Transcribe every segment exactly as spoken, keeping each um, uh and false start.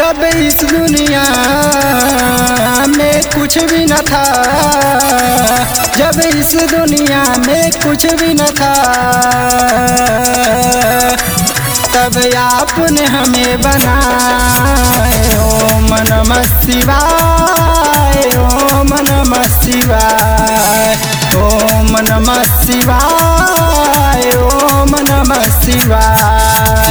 जब इस दुनिया में कुछ भी न था, जब इस दुनिया में कुछ भी न था, तब आपने हमें बनाए। ओम नमः शिवाय, ओम नमः शिवाय, ओम नमः शिवाय, ओम नमः शिवाय।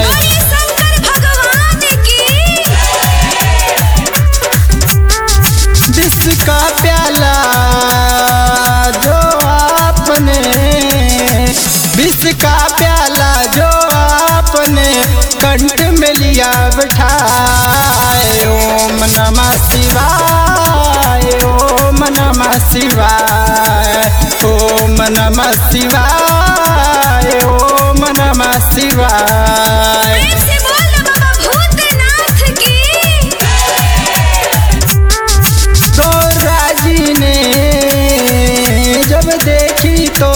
विश्व का प्याला जो आपने, विश्व का प्याला जो आपने कंठ में लिया बिठाए। ओम नमः शिवाय, ओम नमः शिवाय, ओम नमः शिवाय, ओम नमः शिवाय। देखी तो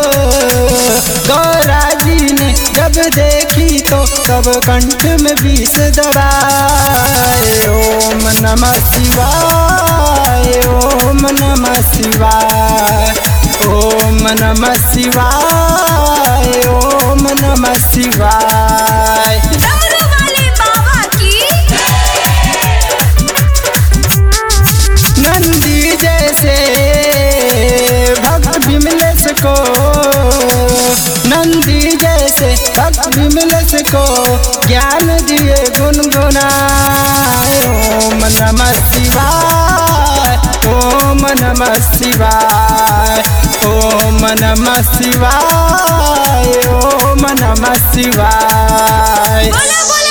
गौरा जी ने जब देखी तो तब कंठ में विष दबाए। ओम नमः शिवाय, ओम नमः शिवाय, ओम नमः शिवाय, ओम नमः शिवाय। नंदी जैसे भक्त विमलेश को, नंदी जैसे भक्त विमलेश को ज्ञान दिए गुनगुनाए। ओम नमः शिवाय, ओम नमः शिवाय, ओम नमः शिवाय, ओम नमः शिवाय।